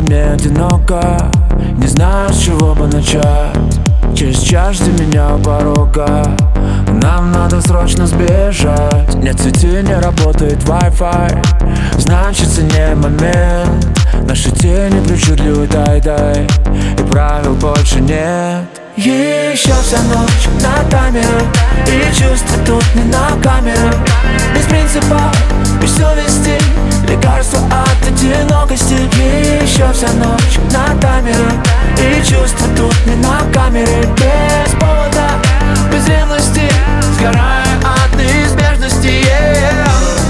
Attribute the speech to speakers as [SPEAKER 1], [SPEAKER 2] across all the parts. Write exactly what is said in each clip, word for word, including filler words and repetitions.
[SPEAKER 1] мне одиноко, не знаю, с чего бы начать. Через час жди меня у порога, нам надо срочно сбежать. Нет сети, не работает Wi-Fi, значит не момент. Наши тени причудливый дай-дай, и правил больше нет. Еще вся ночь на таймер, и чувства тут не на камеру. Без принципа, без совести, лекарство от одинокости. Еще вся ночь на таймер, и чувства тут не на камере. Без повода, без ревности, сгорая от неизбежности, yeah.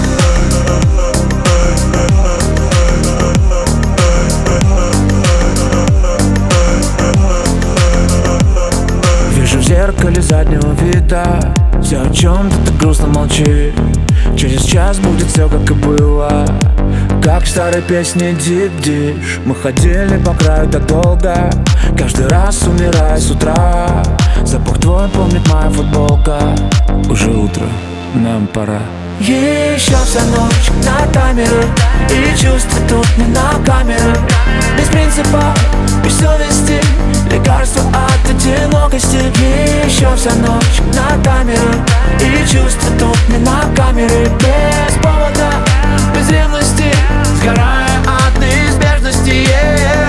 [SPEAKER 1] Вижу в зеркале заднего вида все о чем-то так грустно молчит. Через час будет все как и было, как в старой песне «Дип-диш». Мы ходили по краю так долго, каждый раз умирая с утра. Запах твой помнит моя футболка. Уже утро, нам пора. Еще вся ночь на таймер, и чувства тут не на камеру. Без принципа, без совести, лекарство от одинокости. Еще вся ночь на таймер, и чувства тут не на камере. Без повода, без ревности, сгорая от неизбежности, yeah.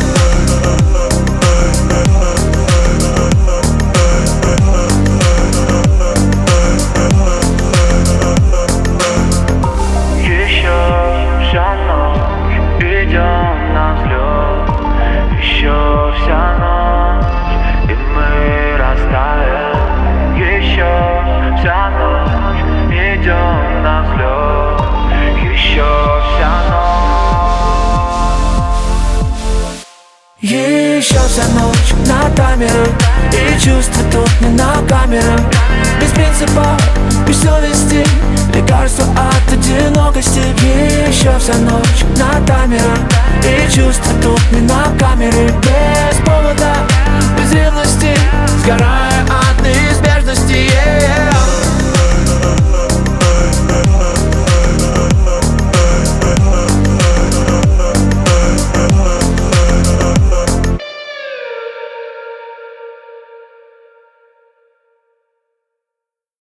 [SPEAKER 1] Идем на взлет, еще вся ночь, и мы растаем. Еще вся ночь, идем на взлет, еще вся ночь. Еще вся ночь на таймер, и чувства тут не на камеру. Без принципа, без совести, лекарство от одинокости. Еще вся ночь на таймер, и чувства тут не на камере. Без повода, без ревности, сгорая